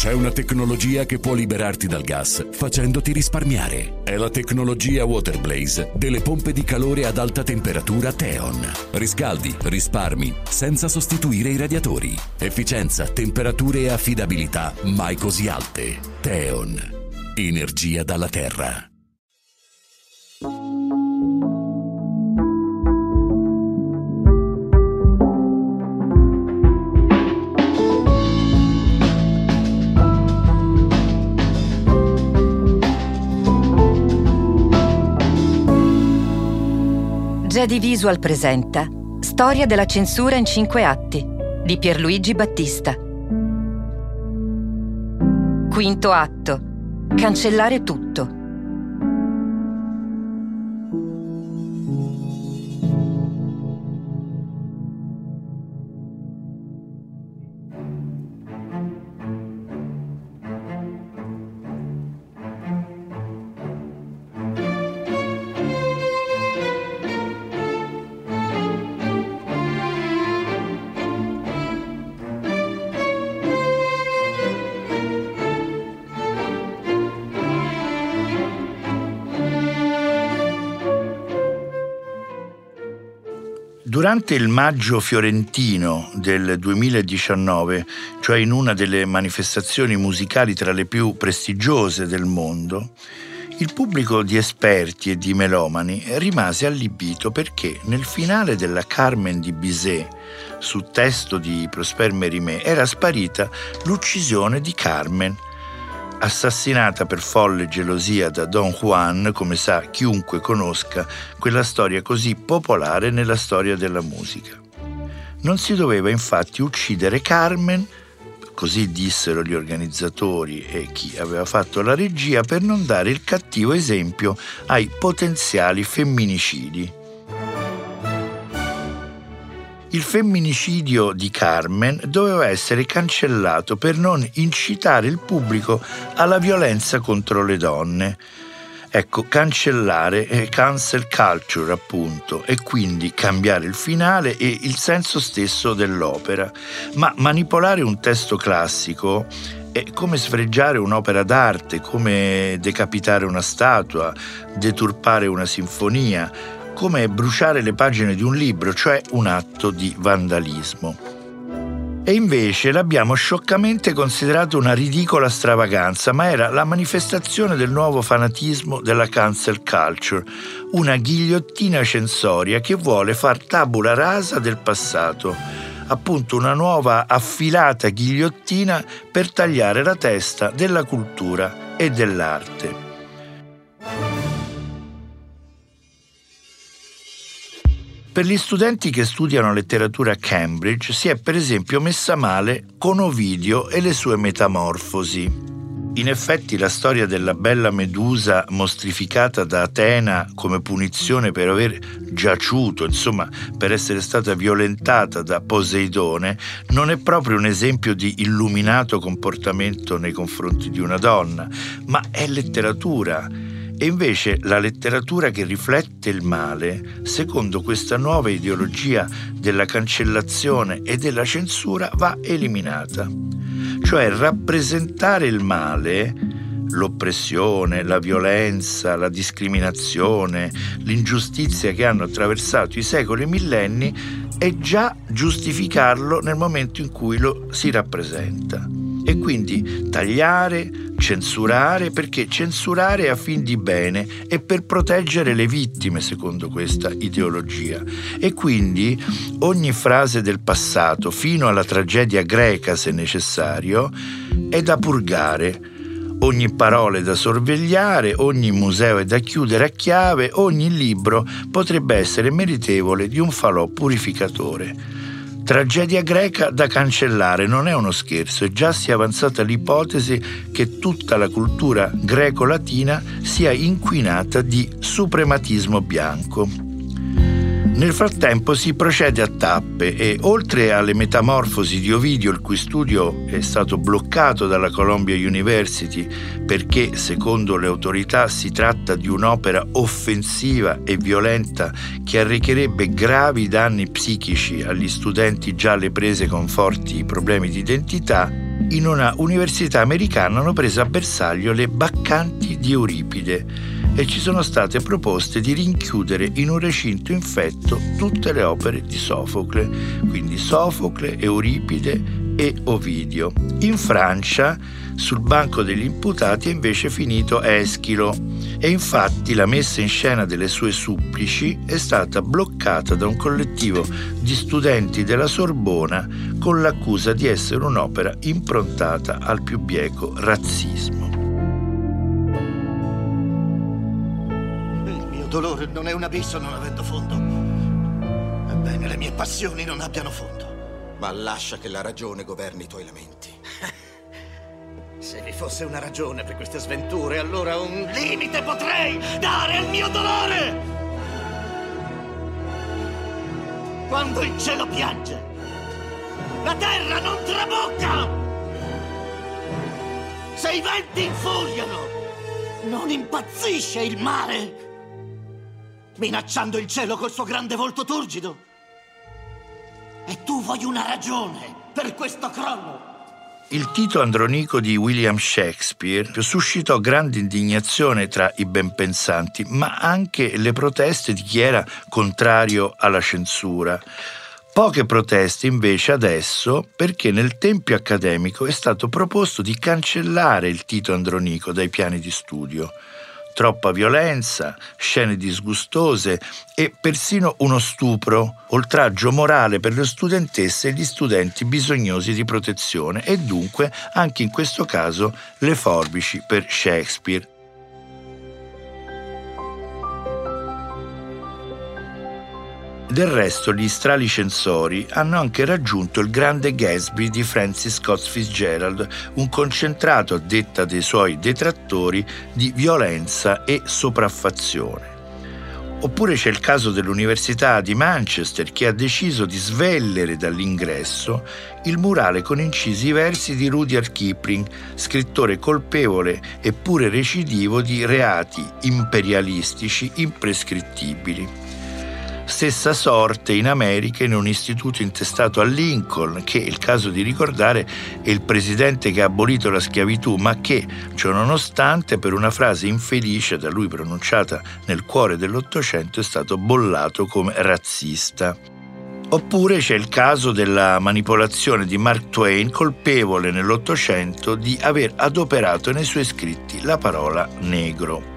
C'è una tecnologia che può liberarti dal gas facendoti risparmiare. È la tecnologia Waterblaze delle pompe di calore ad alta temperatura Theon. Riscaldi, risparmi, senza sostituire i radiatori. Efficienza, temperature e affidabilità mai così alte. Theon. Energia dalla terra. Jedi Visual presenta Storia della censura in 5 atti di Pierluigi Battista. Quinto atto. Cancellare tutto. Durante il Maggio fiorentino del 2019, cioè in una delle manifestazioni musicali tra le più prestigiose del mondo, il pubblico di esperti e di melomani rimase allibito perché nel finale della Carmen di Bizet, su testo di Prosper Mérimée, era sparita l'uccisione di Carmen, assassinata per folle gelosia da Don Juan, come sa chiunque conosca quella storia così popolare nella storia della musica. Non si doveva infatti uccidere Carmen, così dissero gli organizzatori e chi aveva fatto la regia, per non dare il cattivo esempio ai potenziali femminicidi. Il femminicidio di Carmen doveva essere cancellato per non incitare il pubblico alla violenza contro le donne. Ecco, cancellare è cancel culture, appunto, e quindi cambiare il finale e il senso stesso dell'opera. Ma manipolare un testo classico è come sfregiare un'opera d'arte, come decapitare una statua, deturpare una sinfonia, come bruciare le pagine di un libro, cioè un atto di vandalismo. E invece l'abbiamo scioccamente considerato una ridicola stravaganza, ma era la manifestazione del nuovo fanatismo della cancel culture, una ghigliottina censoria che vuole far tabula rasa del passato, appunto una nuova affilata ghigliottina per tagliare la testa della cultura e dell'arte. Per gli studenti che studiano letteratura a Cambridge si è per esempio messa male con Ovidio e le sue Metamorfosi. In effetti la storia della bella Medusa mostrificata da Atena come punizione per aver giaciuto, insomma per essere stata violentata da Poseidone, non è proprio un esempio di illuminato comportamento nei confronti di una donna, ma è letteratura. E invece la letteratura che riflette il male, secondo questa nuova ideologia della cancellazione e della censura, va eliminata. Cioè rappresentare il male, l'oppressione, la violenza, la discriminazione, l'ingiustizia che hanno attraversato i secoli e millenni, è già giustificarlo nel momento in cui lo si rappresenta. E quindi tagliare, censurare, perché censurare è a fin di bene e per proteggere le vittime, secondo questa ideologia. E quindi ogni frase del passato, fino alla tragedia greca se necessario, è da purgare. Ogni parola è da sorvegliare, ogni museo è da chiudere a chiave, ogni libro potrebbe essere meritevole di un falò purificatore. Tragedia greca da cancellare, non è uno scherzo, e già si è avanzata l'ipotesi che tutta la cultura greco-latina sia inquinata di suprematismo bianco. Nel frattempo si procede a tappe e, oltre alle Metamorfosi di Ovidio, il cui studio è stato bloccato dalla Columbia University perché, secondo le autorità, si tratta di un'opera offensiva e violenta che arrecherebbe gravi danni psichici agli studenti già alle prese con forti problemi di identità, in una università americana hanno preso a bersaglio le Baccanti di Euripide e ci sono state proposte di rinchiudere in un recinto infetto tutte le opere di Sofocle, quindi Sofocle, Euripide e Ovidio. In Francia, sul banco degli imputati, è invece finito Eschilo e infatti la messa in scena delle sue supplici è stata bloccata da un collettivo di studenti della Sorbona con l'accusa di essere un'opera improntata al più bieco razzismo. Il mio dolore non è un abisso non avendo fondo. Ebbene, le mie passioni non abbiano fondo. Ma lascia che la ragione governi i tuoi lamenti. Se vi fosse una ragione per queste sventure, allora un limite potrei dare al mio dolore! Quando il cielo piange, la terra non trabocca! Se i venti infuriano, non impazzisce il mare, minacciando il cielo col suo grande volto turgido. E tu vuoi una ragione per questo crollo? Il Tito Andronico di William Shakespeare suscitò grande indignazione tra i benpensanti, ma anche le proteste di chi era contrario alla censura. Poche proteste invece adesso perché nel tempio accademico è stato proposto di cancellare il Tito Andronico dai piani di studio. Troppa violenza, scene disgustose e persino uno stupro, oltraggio morale per le studentesse e gli studenti bisognosi di protezione e dunque anche in questo caso le forbici per Shakespeare. Del resto gli strali censori hanno anche raggiunto il grande Gatsby di Francis Scott Fitzgerald, un concentrato, a detta dei suoi detrattori, di violenza e sopraffazione. Oppure c'è il caso dell'Università di Manchester che ha deciso di svellere dall'ingresso il murale con incisi i versi di Rudyard Kipling, scrittore colpevole eppure recidivo di reati imperialistici imprescrittibili. Stessa sorte in America in un istituto intestato a Lincoln, che è il caso di ricordare è il presidente che ha abolito la schiavitù, ma che, ciononostante, per una frase infelice da lui pronunciata nel cuore dell'Ottocento, è stato bollato come razzista. Oppure c'è il caso della manipolazione di Mark Twain, colpevole nell'Ottocento di aver adoperato nei suoi scritti la parola negro.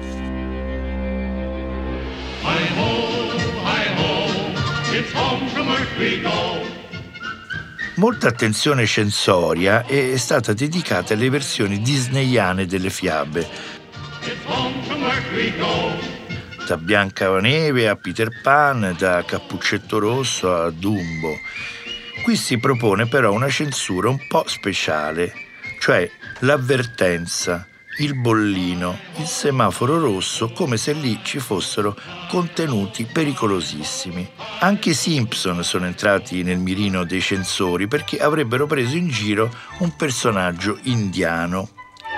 Molta attenzione censoria è stata dedicata alle versioni disneyane delle fiabe, da Biancaneve a Peter Pan, da Cappuccetto Rosso a Dumbo. Qui si propone però una censura un po' speciale, cioè l'avvertenza, il bollino, il semaforo rosso, come se lì ci fossero contenuti pericolosissimi. Anche i Simpson sono entrati nel mirino dei censori perché avrebbero preso in giro un personaggio indiano.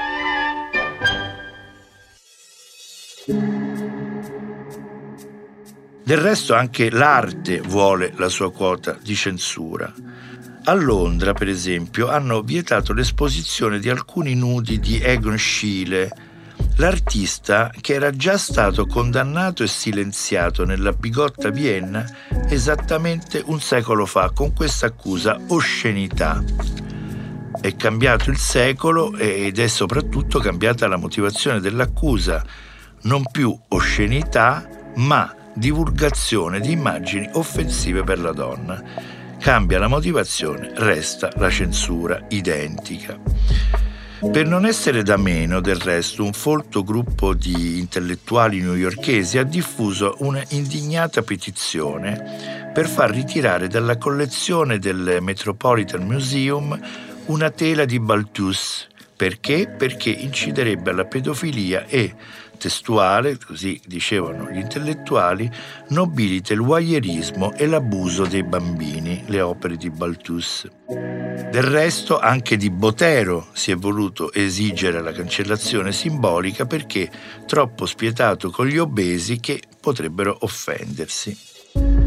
Del resto anche l'arte vuole la sua quota di censura. A Londra, per esempio, hanno vietato l'esposizione di alcuni nudi di Egon Schiele, l'artista che era già stato condannato e silenziato nella bigotta Vienna esattamente un secolo fa con questa accusa oscenità. È cambiato il secolo ed è soprattutto cambiata la motivazione dell'accusa, non più oscenità, ma divulgazione di immagini offensive per la donna. Cambia la motivazione, resta la censura identica. Per non essere da meno, del resto, un folto gruppo di intellettuali newyorkesi ha diffuso una indignata petizione per far ritirare dalla collezione del Metropolitan Museum una tela di Balthus. Perché? Perché inciderebbe alla pedofilia e, testuale, così dicevano gli intellettuali, nobilita il voyeurismo e l'abuso dei bambini, le opere di Balthus. Del resto anche di Botero si è voluto esigere la cancellazione simbolica perché troppo spietato con gli obesi che potrebbero offendersi.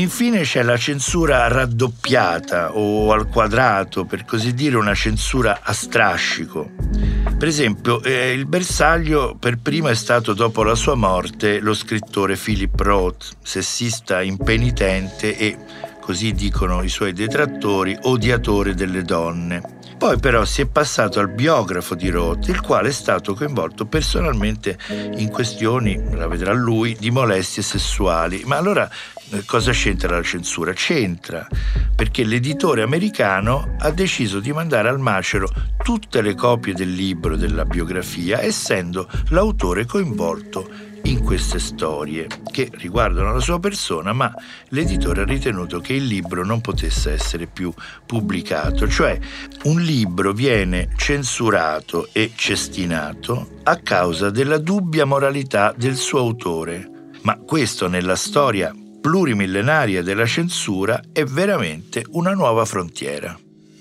Infine c'è la censura raddoppiata o al quadrato, per così dire una censura a strascico. Per esempio, il bersaglio per primo è stato, dopo la sua morte, lo scrittore Philip Roth, sessista impenitente e, così dicono i suoi detrattori, odiatore delle donne. Poi però si è passato al biografo di Roth, il quale è stato coinvolto personalmente in questioni, la vedrà lui, di molestie sessuali. Ma allora cosa c'entra la censura? C'entra perché l'editore americano ha deciso di mandare al macero tutte le copie del libro della biografia, essendo l'autore coinvolto in queste storie che riguardano la sua persona, ma l'editore ha ritenuto che il libro non potesse essere più pubblicato. Cioè, un libro viene censurato e cestinato a causa della dubbia moralità del suo autore. Ma questo, nella storia plurimillenaria della censura, è veramente una nuova frontiera.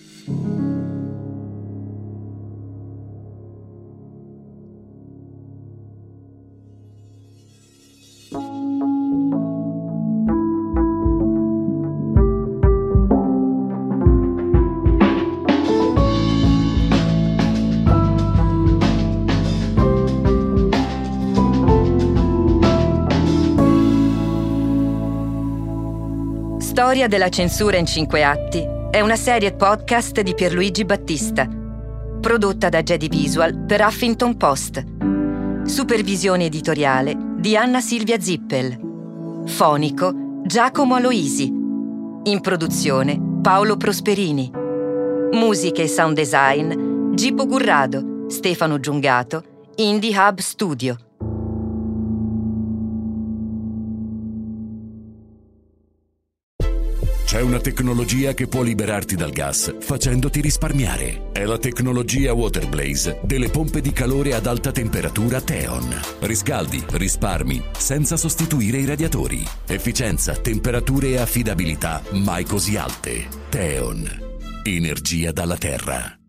Storia della censura in 5 atti è una serie podcast di Pierluigi Battista, prodotta da Jedi Visual per Huffington Post. Supervisione editoriale di Anna Silvia Zippel. Fonico Giacomo Aloisi. In produzione Paolo Prosperini. Musiche e sound design Gippo Gurrado, Stefano Giungato, Indie Hub Studio. C'è una tecnologia che può liberarti dal gas facendoti risparmiare. È la tecnologia Waterblaze delle pompe di calore ad alta temperatura Theon. Riscaldi, risparmi, senza sostituire i radiatori. Efficienza, temperature e affidabilità mai così alte. Theon. Energia dalla terra.